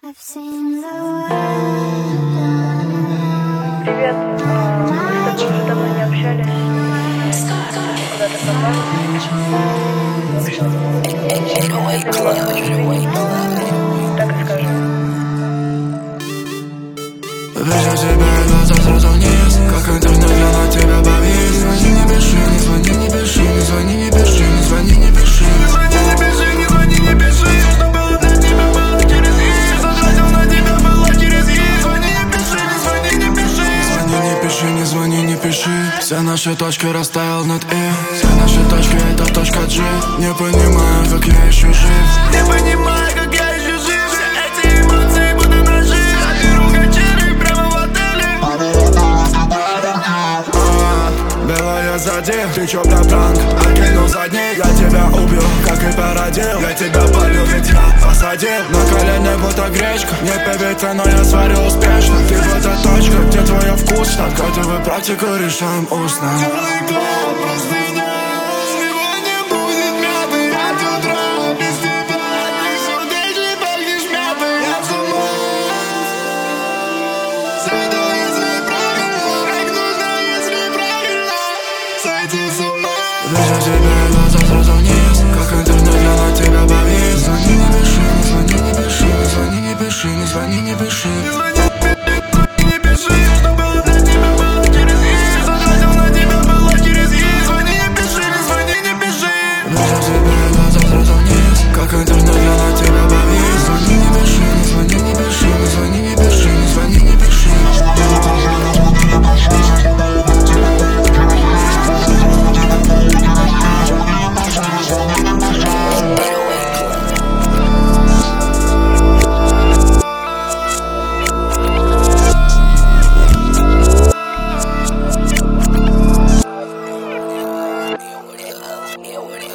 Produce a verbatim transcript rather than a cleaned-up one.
Привет, а, мы с тобой уже давно не общались. Куда-то пропал. Вообще, если классно жизнь, так и скажем. Вижу тебя и глаза сразу вниз, как интернет, я на тебя повис. Звони, не пиши, не звони, не пиши, не звони, не пиши, не звони, не пиши. Не звони, не пиши, не звони, не пиши. Что было для тебя, было через И. Затратил на тебя, было через И. Звони, не пиши, не звони, не пиши. Звони, не пиши, не звони, не пиши. Все наши точки расставил над И. Все наши точки это точка G. Не понимаю, как я еще жив. Не понимаю, как я еще жив. Все эти эмоции будто ножи. Беру качели прямо в отеле. Белая сзади, ты чё, братан? Окинул задний, я тебя убью, как и породил. Я тебя полюбить, я посадил. На колени будто гречка. Не певица, но я сварю успешно. Ты в этой точке, где твой вкус. Так готовы практику решаем устно. Черный клуб, простыня. Сегодня будет мятый от утра. Без тебя ты сердечный пахнешь мятой. Я с ума сойду, если правильно. Как нужно, если правильно сойти с ума. Вижу тебя и глаза сразу вниз, как интернет, я на тебя повис. Звони, не пиши, не звони, не пиши, не звони, не пиши, не звони, не пиши. Не звони, не пиши, что было для тебя, было через И. Затратил на тебя, было через И. Звони, не пиши, не звони, не пиши. Вижу тебя и глаза сразу вниз, как интернет, я на тебя повис. Звони, не пиши, не звони, не пиши, не звони, не пиши, не звони, не пиши. Yeah, what